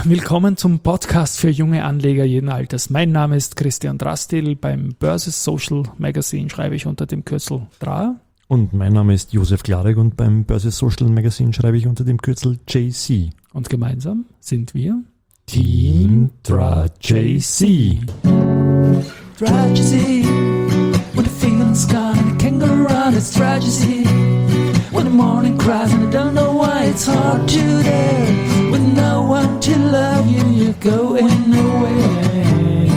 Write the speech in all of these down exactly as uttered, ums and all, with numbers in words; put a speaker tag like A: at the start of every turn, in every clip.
A: willkommen zum Podcast für junge Anleger jeden Alters. Mein Name ist Christian Drastil. Beim Börse Social Magazine schreibe ich unter dem Kürzel D R A.
B: Und mein Name ist Josef Klarek und beim Börse Social Magazine schreibe ich unter dem Kürzel J C.
A: Und gemeinsam sind wir
B: Team D R A J C.
C: D R A J C. When the feeling's gone and it can't go around, it's D R A J C. When the morning cries and I don't know why it's hard today. With no one to love you, you're going away.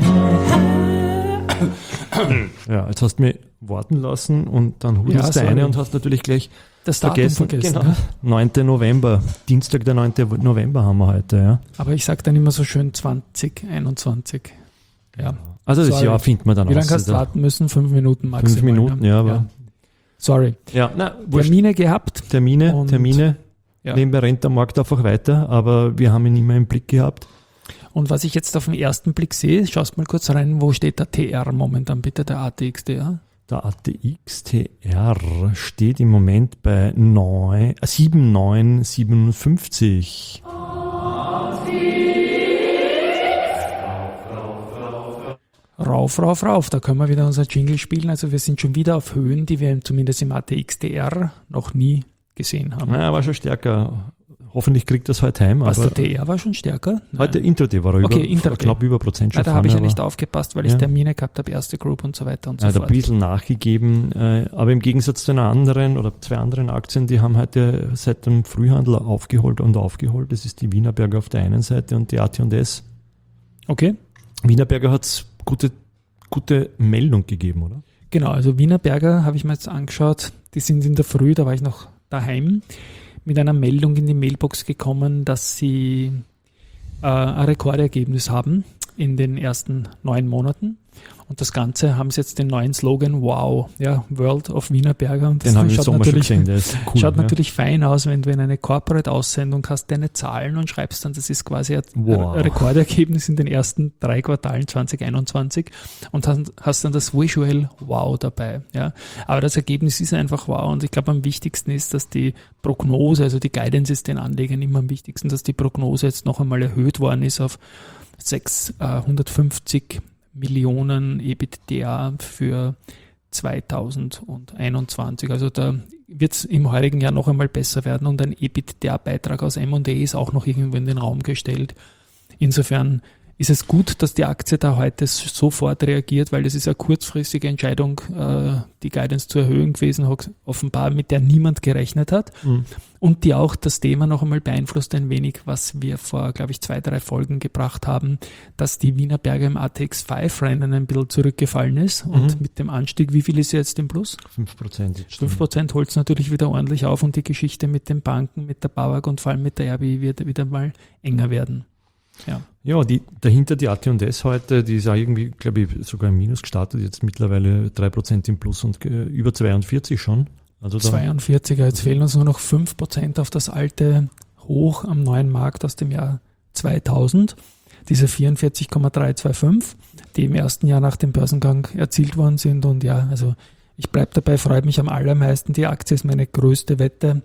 B: Ja, jetzt hast du mich warten lassen und dann hudelst
A: Ja,
B: du eine
A: sorry.
B: und hast natürlich gleich
A: das Datum
B: vergessen.
A: vergessen.
B: Genau,
A: Ja?
B: neunten November, Dienstag der neunten November haben wir heute. Ja.
A: Aber ich sage dann immer so schön zwanzig einundzwanzig. Ja.
B: Also das
A: Sorry.
B: Jahr findet man dann
A: Wie lange
B: aus.
A: hast du
B: Da-
A: warten müssen? Fünf Minuten maximal.
B: Fünf Minuten,
A: ne?
B: ja, aber
A: Sorry.
B: ja, na, wurscht.
A: Termine gehabt.
B: Termine,
A: Und-
B: Termine.
A: Ja.
B: Nebenbei rennt der Markt einfach weiter, aber wir haben ihn immer im Blick gehabt.
A: Und was ich jetzt auf den ersten Blick sehe, schaust mal kurz rein, wo steht der T R momentan bitte, der A T X T R?
B: Der A T X T R steht im Moment bei sieben Komma neun siebenundfünfzig.
A: Rauf, rauf, rauf, da können wir wieder unser Jingle spielen. Also wir sind schon wieder auf Höhen, die wir zumindest im A T X T R noch nie gesehen haben.
B: Ja, war schon stärker. Hoffentlich kriegt das heute heim.
A: Was,
B: aber
A: der T R war schon stärker? Nein.
B: heute Intraday war er
A: Okay,
B: über,
A: Intraday.
B: knapp über Prozent schon.
A: Nein, da habe ich ja
B: vorne,
A: nicht
B: aber
A: aufgepasst, weil ich
B: Ja.
A: Termine gehabt habe, erste Group und so weiter und so
B: er hat ein
A: fort.
B: bisschen nachgegeben, äh, aber im Gegensatz zu einer anderen oder zwei anderen Aktien, die haben heute seit dem Frühhandel aufgeholt und aufgeholt. Das ist die Wienerberger auf der einen Seite und die A T und S.
A: Okay,
B: Wienerberger hat es gute, gute Meldung gegeben, oder?
A: genau, also Wienerberger habe ich mir jetzt angeschaut, die sind in der Früh, da war ich noch daheim, mit einer Meldung in die Mailbox gekommen, dass sie äh, ein Rekordergebnis haben in den ersten neun Monaten. Und das Ganze haben sie jetzt den neuen Slogan Wow, ja, World of Wienerberger. Und das
B: Den haben wir im
A: schaut
B: Sommer schon
A: natürlich,
B: gesehen, der ist cool.
A: schaut
B: ja.
A: natürlich fein aus, wenn du in eine Corporate-Aussendung hast, deine Zahlen und schreibst dann, das ist quasi ein
B: Wow.
A: Rekordergebnis in den ersten drei Quartalen zwanzig einundzwanzig und hast, hast dann das Visual Wow dabei. Ja. Aber das Ergebnis ist einfach wow und ich glaube, am wichtigsten ist, dass die Prognose, also die Guidance ist den Anlegern immer am wichtigsten, dass die Prognose jetzt noch einmal erhöht worden ist auf sechshundertfünfzig Millionen EBITDA für zweitausendeinundzwanzig. Also da wird es im heurigen Jahr noch einmal besser werden und ein EBITDA-Beitrag aus M und A ist auch noch irgendwo in den Raum gestellt. Insofern ist es gut, dass die Aktie da heute sofort reagiert, weil das ist eine kurzfristige Entscheidung, äh, die Guidance zu erhöhen gewesen, offenbar mit der niemand gerechnet hat
B: Mhm.
A: und die auch das Thema noch einmal beeinflusst ein wenig, was wir vor, glaube ich, zwei, drei Folgen gebracht haben, dass die Wienerberger im A T X fünf Rennen ein bisschen zurückgefallen ist und
B: Mhm.
A: mit dem Anstieg, wie viel ist jetzt im Plus?
B: fünf Prozent. jetzt
A: fünf Prozent holt es natürlich wieder ordentlich auf und die Geschichte mit den Banken, mit der BAWAG und vor allem mit der R B I wird wieder mal enger werden. Ja.
B: Ja, die, dahinter die A T und S heute, die ist auch irgendwie, glaube ich, sogar im Minus gestartet, jetzt mittlerweile drei Prozent im Plus und äh, über zweiundvierzig schon. Also da,
A: zweiundvierziger, jetzt fehlen uns nur noch fünf Prozent auf das alte Hoch am neuen Markt aus dem Jahr zweitausend. Diese vierundvierzig Komma dreihundertfünfundzwanzig, die im ersten Jahr nach dem Börsengang erzielt worden sind. Und ja, also ich bleibe dabei, freut mich am allermeisten. Die Aktie ist meine größte Wette.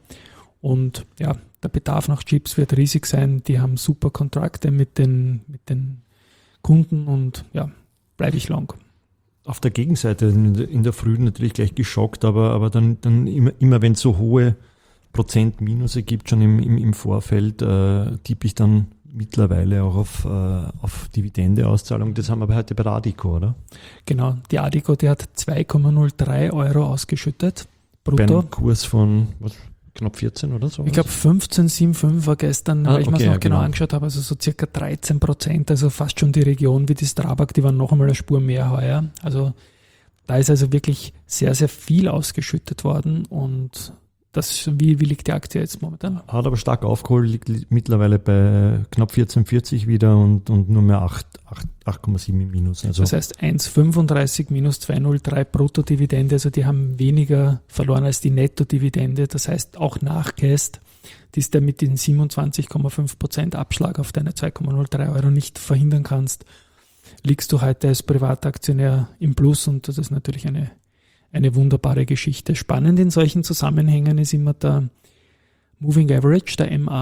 A: Und ja, der Bedarf nach Chips wird riesig sein. Die haben super Kontrakte mit den, mit den Kunden und ja, bleibe ich long.
B: auf der Gegenseite in der, in der Früh natürlich gleich geschockt, aber, aber dann, dann immer, immer wenn es so hohe Prozent Minusse gibt, schon im, im, im Vorfeld, äh, tippe ich dann mittlerweile auch auf, äh, auf Dividendeauszahlung. Das haben wir aber heute bei der Adico, oder?
A: Genau, die Adico, die hat zwei Komma null drei Euro ausgeschüttet,
B: Bei
A: brutto.
B: einem Kurs von was, knapp vierzehn oder so?
A: Ich glaube fünfzehn Komma fünfundsiebzig war gestern,
B: Ah,
A: weil ich mir
B: okay,
A: es noch
B: ja,
A: genau
B: genau.
A: angeschaut habe, also so circa dreizehn Prozent, also fast schon die Region wie die Strabag, die waren noch einmal eine Spur mehr heuer. Also da ist also wirklich sehr, sehr viel ausgeschüttet worden und das, wie, wie liegt die Aktie jetzt momentan?
B: Hat aber stark aufgeholt, liegt li- mittlerweile bei knapp vierzehn Komma vierzig wieder und, und nur mehr acht Komma sieben im Minus. Also
A: Das heißt eins Komma fünfunddreißig minus zwei Komma null drei Bruttodividende, also die haben weniger verloren als die Nettodividende. Das heißt auch nachgehst, die ist damit den siebenundzwanzig Komma fünf Prozent Abschlag auf deine zwei Komma null drei Euro nicht verhindern kannst, liegst du heute als Privataktionär im Plus und das ist natürlich eine, eine wunderbare Geschichte. Spannend in solchen Zusammenhängen ist immer der Moving Average, der M A.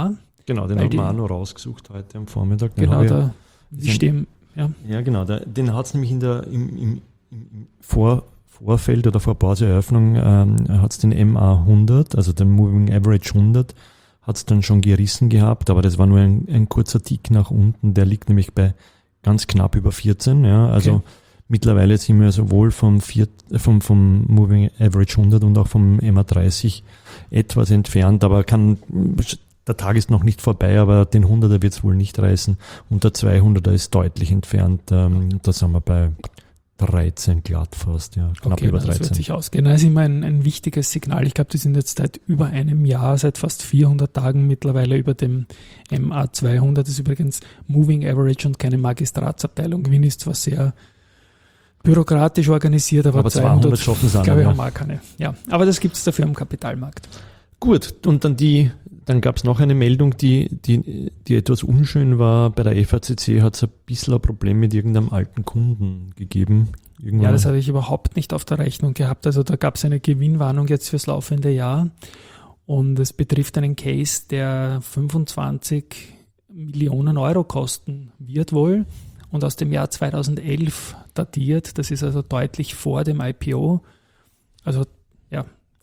B: Genau, den
A: Weil
B: haben
A: die-
B: wir auch noch rausgesucht heute am Vormittag. Den
A: Genau,
B: habe ich-
A: da wie stehen, ja.
B: Ja, genau. Der, den hat es nämlich in der, im, im, im Vor, Vorfeld oder vor Börseeröffnung ähm, hat es den M A hundert, also den Moving Average hundert, hat es dann schon gerissen gehabt, aber das war nur ein, ein kurzer Tick nach unten. Der liegt nämlich bei ganz knapp über vierzehn. Ja, also
A: Okay.
B: mittlerweile sind wir sowohl vom, vier, vom, vom Moving Average hundert und auch vom M A dreißig etwas entfernt, aber kann, der Tag ist noch nicht vorbei, aber den hunderter wird es wohl nicht reißen. Und der zweihunderter ist deutlich entfernt. Ähm, da sind wir bei dreizehn glatt fast, ja, knapp
A: Okay,
B: über
A: das wird
B: dreizehn.
A: sich ausgehen. Das ist immer ein, ein wichtiges Signal. Ich glaube, die sind jetzt seit über einem Jahr, seit fast vierhundert Tagen mittlerweile über dem M A zweihundert. Das ist übrigens Moving Average und keine Magistratsabteilung. Wien ist zwar sehr bürokratisch organisiert, aber,
B: Aber zweihundert
A: zweihundert
B: schaffen sie auch
A: glaube ich,
B: nicht
A: haben
B: mehr.
A: wir auch keine. Ja, aber das gibt es dafür am Kapitalmarkt.
B: Gut, und dann die, dann gab es noch eine Meldung, die, die, die etwas unschön war. Bei der F A C C hat es ein bisschen ein Problem mit irgendeinem alten Kunden gegeben. Irgendwann.
A: Ja, das habe ich überhaupt nicht auf der Rechnung gehabt. Also da gab es eine Gewinnwarnung jetzt fürs laufende Jahr und es betrifft einen Case, der fünfundzwanzig Millionen Euro kosten wird wohl und aus dem Jahr zweitausendelf datiert. Das ist also deutlich vor dem I P O. Also ja,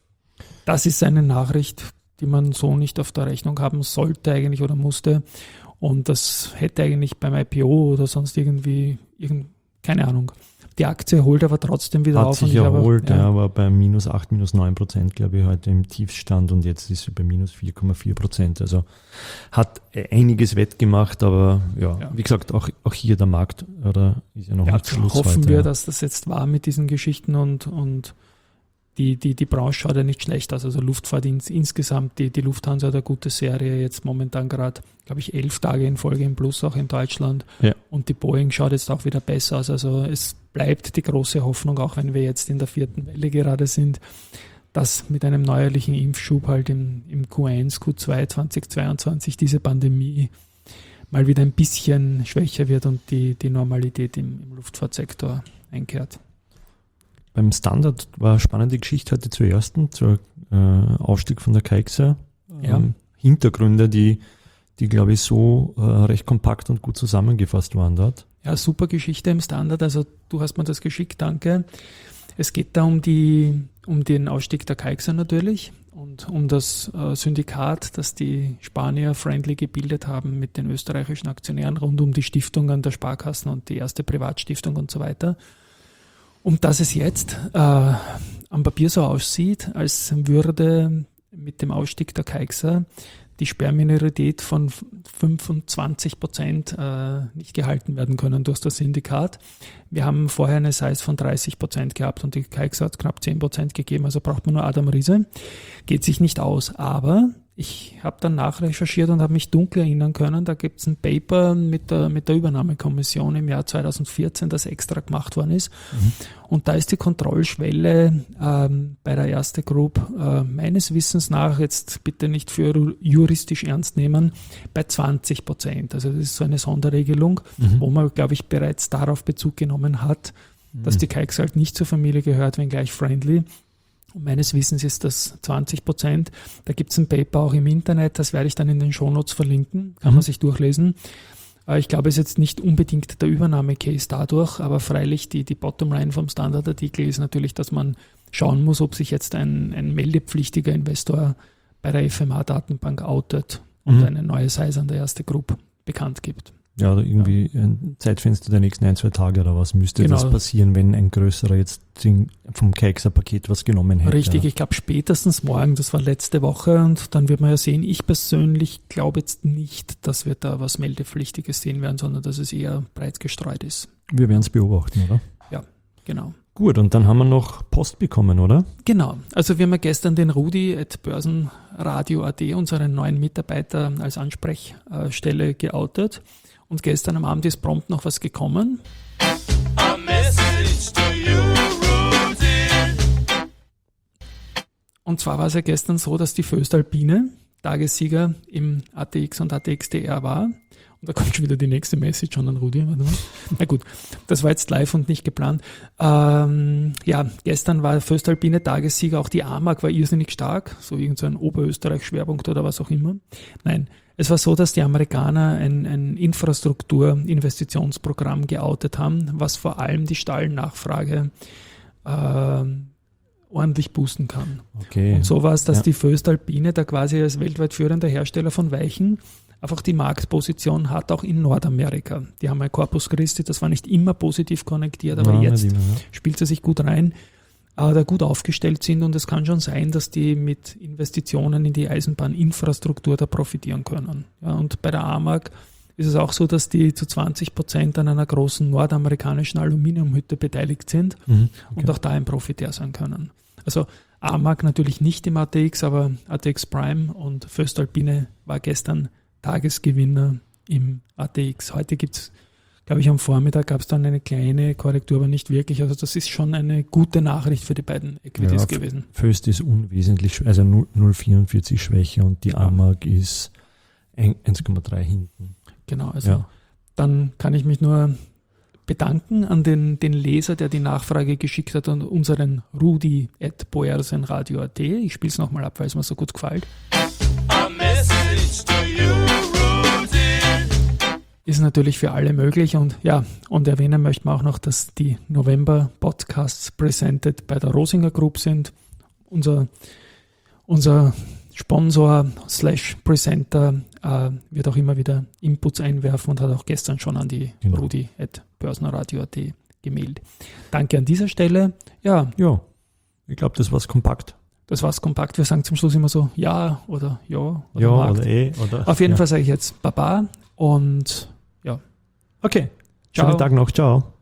A: das ist eine Nachricht, die man so nicht auf der Rechnung haben sollte eigentlich oder musste. Und das hätte eigentlich beim I P O oder sonst irgendwie, irgend, keine Ahnung. Die Aktie holt aber trotzdem wieder
B: hat
A: auf.
B: sich
A: und ich habe-
B: erholt,
A: ja.
B: ja, aber bei minus acht, minus neun Prozent, glaube ich, heute im Tiefstand und jetzt ist sie bei minus vier Komma vier Prozent. Also hat einiges wettgemacht, aber ja,
A: Ja.
B: wie gesagt, auch, auch hier der Markt oder ist ja noch
A: Ja,
B: nicht Schluss
A: hoffen
B: heute.
A: wir,
B: ja.
A: dass das jetzt war mit diesen Geschichten und, und die, die, die Branche schaut ja nicht schlecht aus. Also Luftfahrt ins, insgesamt, die, die Lufthansa hat eine gute Serie, jetzt momentan gerade, glaube ich, elf Tage in Folge im Plus, auch in Deutschland.
B: Ja.
A: Und die Boeing schaut jetzt auch wieder besser aus. Also es bleibt die große Hoffnung, auch wenn wir jetzt in der vierten Welle gerade sind, dass mit einem neuerlichen Impfschub halt im, im Q eins, Q zwei zweitausendzweiundzwanzig diese Pandemie mal wieder ein bisschen schwächer wird und die, die Normalität im, im Luftfahrtsektor einkehrt.
B: Beim Standard war eine spannende Geschichte heute zur ersten, zur äh, Aufstieg von der Keixer.
A: Ja.
B: Ähm, Hintergründe, die, die glaube ich so äh, recht kompakt und gut zusammengefasst waren dort.
A: Ja, super Geschichte im Standard. Also du hast mir das geschickt, danke. Es geht da um, die, um den Ausstieg der Keixer natürlich und um das äh, Syndikat, das die Spanier Friendly gebildet haben mit den österreichischen Aktionären rund um die Stiftungen der Sparkassen und die erste Privatstiftung und so weiter. Und dass es jetzt äh, am Papier so aussieht, als würde mit dem Ausstieg der Keixer die Sperrminorität von fünfundzwanzig Prozent äh, nicht gehalten werden können durch das Syndikat. Wir haben vorher eine Size von dreißig Prozent gehabt und die Keixer hat knapp zehn Prozent gegeben, also braucht man nur Adam Riese. Geht sich nicht aus, aber ich habe dann nachrecherchiert und habe mich dunkel erinnern können, da gibt es ein Paper mit der, mit der Übernahmekommission im Jahr zweitausendvierzehn, das extra gemacht worden ist. Mhm. Und da ist die Kontrollschwelle ähm, bei der Erste Group äh, meines Wissens nach, jetzt bitte nicht für juristisch ernst nehmen, bei zwanzig Prozent. Also das ist so eine Sonderregelung, mhm. wo man, glaube ich, bereits darauf Bezug genommen hat, mhm. dass die Keixer halt nicht zur Familie gehört, wenngleich Friendly. Und meines Wissens ist das zwanzig Prozent. Da gibt es ein Paper auch im Internet, das werde ich dann in den Shownotes verlinken, kann mhm. man sich durchlesen. Ich glaube, es ist jetzt nicht unbedingt der Übernahmecase dadurch, aber freilich die, die Bottomline vom Standardartikel ist natürlich, dass man schauen muss, ob sich jetzt ein, ein meldepflichtiger Investor bei der F M A-Datenbank outet und mhm. eine neue Size an der Erste Group bekannt gibt.
B: Ja, oder irgendwie ein Zeitfenster der nächsten ein, zwei Tage oder was müsste genau. das passieren, wenn ein größerer jetzt vom Keixer-Paket was genommen hätte.
A: Richtig,
B: ja.
A: Ich glaube spätestens morgen, das war letzte Woche und dann wird man ja sehen, ich persönlich glaube jetzt nicht, dass wir da was Meldepflichtiges sehen werden, sondern dass es eher breit gestreut ist.
B: Wir werden es beobachten, oder?
A: Ja, genau.
B: Gut, und dann haben wir noch Post bekommen, oder?
A: Genau, also wir haben ja gestern den Rudi at Börsenradio Punkt at, unseren neuen Mitarbeiter als Ansprechstelle geoutet. Und gestern am Abend ist prompt noch was gekommen. A message to you, Rudi. Und zwar war es ja gestern so, dass die Föstalpine Tagessieger im A T X und A T X T R war. Und da kommt schon wieder die nächste Message schon an Rudi. Warte mal. Na gut, das war jetzt live und nicht geplant. Ähm, ja, gestern war Föstalpine Tagessieger, auch die A M A G war irrsinnig stark, so irgend so ein Oberösterreich-Schwerpunkt oder was auch immer. Nein, Es war so, dass die Amerikaner ein, ein Infrastrukturinvestitionsprogramm geoutet haben, was vor allem die Stallnachfrage äh, ordentlich boosten kann.
B: Okay.
A: Und so war es, dass
B: Ja.
A: die Voestalpine da quasi als weltweit führender Hersteller von Weichen einfach die Marktposition hat, auch in Nordamerika. Die haben ein Corpus Christi, das war nicht immer positiv konnektiert, aber
B: Nein,
A: jetzt
B: nicht immer, ja.
A: spielt sie sich gut rein, äh, da gut aufgestellt sind und es kann schon sein, dass die mit Investitionen in die Eisenbahninfrastruktur da profitieren können. Ja, und bei der AMAG ist es auch so, dass die zu zwanzig Prozent an einer großen nordamerikanischen Aluminiumhütte beteiligt sind
B: Mhm.
A: und auch da ein Profitär sein können. Also AMAG natürlich nicht im A T X, aber A T X Prime und Voestalpine war gestern Tagesgewinner im A T X. Heute gibt es, glaube ich, am Vormittag gab es dann eine kleine Korrektur, aber nicht wirklich. Also das ist schon eine gute Nachricht für die beiden Equities
B: Ja,
A: gewesen.
B: Föst ist unwesentlich, sch- also null Komma vierundvierzig schwächer und die AMAG ist ein- eins Komma drei hinten.
A: Genau, also
B: Ja.
A: dann kann ich mich nur bedanken an den, den Leser, der die Nachfrage geschickt hat, und unseren Rudi at boersenradio punkt at. Ich spiele es nochmal ab, weil es mir so gut gefällt.
C: A message to you, Rudy.
A: Ist natürlich für alle möglich und ja, und erwähnen möchten wir auch noch, dass die November-Podcasts presented bei der Rosinger Group sind. Unser, unser Sponsor slash Presenter äh, wird auch immer wieder Inputs einwerfen und hat auch gestern schon an die
B: Genau.
A: Rudi at börsenradio punkt at gemailt. Danke an dieser Stelle. Ja,
B: Ja, ich glaube, das war's kompakt.
A: das war's kompakt. Wir sagen zum Schluss immer so ja oder ja oder
B: Ja,
A: Markt.
B: oder eh. Oder,
A: Auf jeden
B: ja.
A: Fall sage ich jetzt Baba und ja.
B: Okay,
A: Ciao.
B: schönen Tag noch. Ciao.